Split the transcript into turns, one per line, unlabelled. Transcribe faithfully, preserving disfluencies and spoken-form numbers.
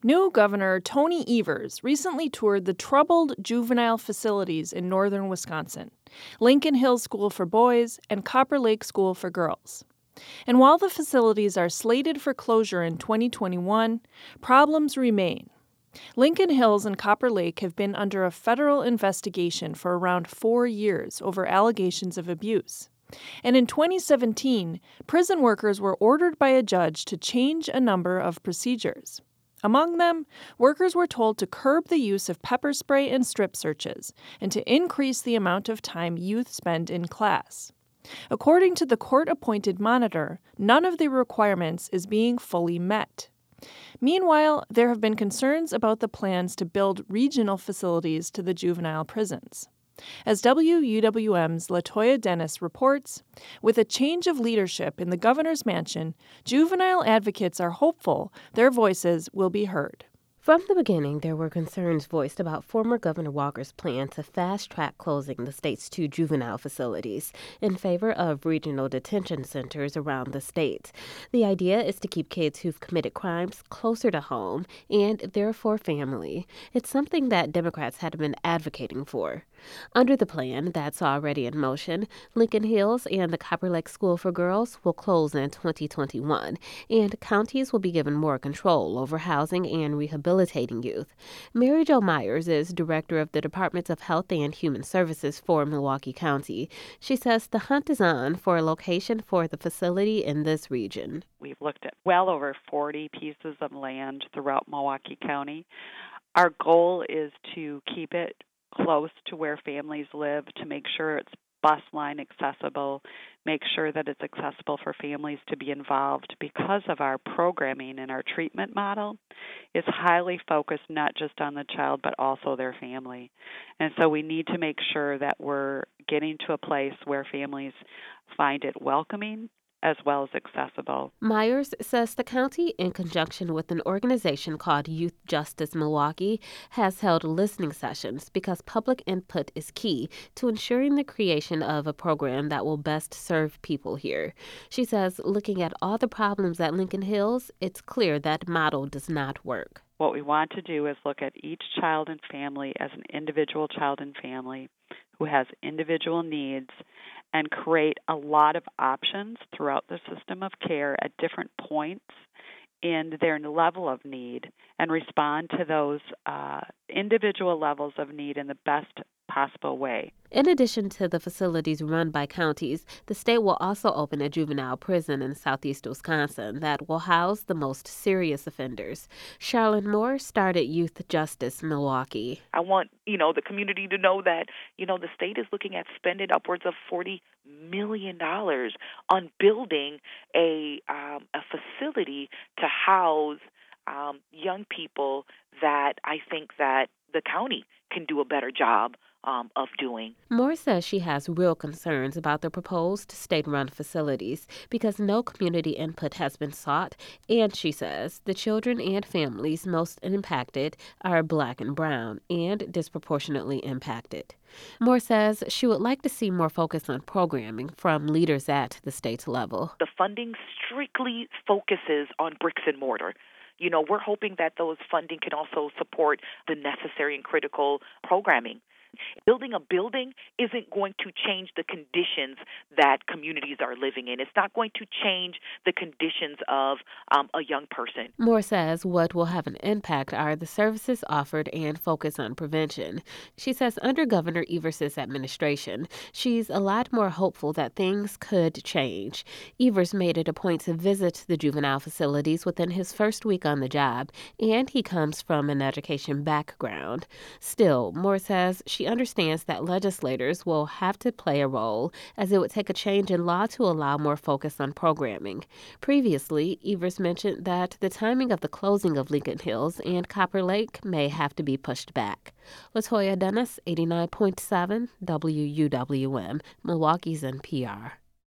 New Governor Tony Evers recently toured the troubled juvenile facilities in northern Wisconsin, Lincoln Hills School for Boys and Copper Lake School for Girls. And while the facilities are slated for closure in twenty twenty-one, problems remain. Lincoln Hills and Copper Lake have been under a federal investigation for around four years over allegations of abuse. And in twenty seventeen, prison workers were ordered by a judge to change a number of procedures. Among them, workers were told to curb the use of pepper spray and strip searches and to increase the amount of time youth spend in class. According to the court-appointed monitor, none of the requirements is being fully met. Meanwhile, there have been concerns about the plans to build regional facilities to the juvenile prisons. As W U W M's Latoya Dennis reports, with a change of leadership in the governor's mansion, juvenile advocates are hopeful their voices will be heard.
From the beginning, there were concerns voiced about former Governor Walker's plan to fast-track closing the state's two juvenile facilities in favor of regional detention centers around the state. The idea is to keep kids who've committed crimes closer to home and therefore family. It's something that Democrats had been advocating for. Under the plan that's already in motion, Lincoln Hills and the Copper Lake School for Girls will close in twenty twenty-one, and counties will be given more control over housing and rehabilitating youth. Mary Jo Myers is director of the Department of Health and Human Services for Milwaukee County. She says the hunt is on for a location for the facility in this region.
We've looked at well over forty pieces of land throughout Milwaukee County. Our goal is to keep it close to where families live, to make sure it's bus line accessible, make sure that it's accessible for families to be involved, because of our programming and our treatment model is highly focused not just on the child but also their family. And so we need to make sure that we're getting to a place where families find it welcoming as well as accessible.
Myers says the county, in conjunction with an organization called Youth Justice Milwaukee, has held listening sessions because public input is key to ensuring the creation of a program that will best serve people here. She says, looking at all the problems at Lincoln Hills, it's clear that model does not work.
What we want to do is look at each child and family as an individual child and family who has individual needs and create a lot of options throughout the system of care at different points in their level of need and respond to those uh, individual levels of need in the best possible way.
In addition to the facilities run by counties, the state will also open a juvenile prison in southeast Wisconsin that will house the most serious offenders. Charlene Moore started Youth Justice Milwaukee.
I want, you know, the community to know that, you know, the state is looking at spending upwards of forty million dollars on building a um, a facility to house um, young people that I think that the county can do a better job Um, of doing.
Moore says she has real concerns about the proposed state-run facilities because no community input has been sought, and she says the children and families most impacted are Black and brown and disproportionately impacted. Moore says she would like to see more focus on programming from leaders at the state level.
The funding strictly focuses on bricks and mortar. You know, we're hoping that those funding can also support the necessary and critical programming. Building a building isn't going to change the conditions that communities are living in. It's not going to change the conditions of um, a young person.
Moore says what will have an impact are the services offered and focus on prevention. She says under Governor Evers' administration, she's a lot more hopeful that things could change. Evers made it a point to visit the juvenile facilities within his first week on the job, and he comes from an education background. Still, Moore says she understands that legislators will have to play a role, as it would take a change in law to allow more focus on programming. Previously, Evers mentioned that the timing of the closing of Lincoln Hills and Copper Lake may have to be pushed back. Latoya Dennis, eighty-nine point seven W U W M, Milwaukee's N P R.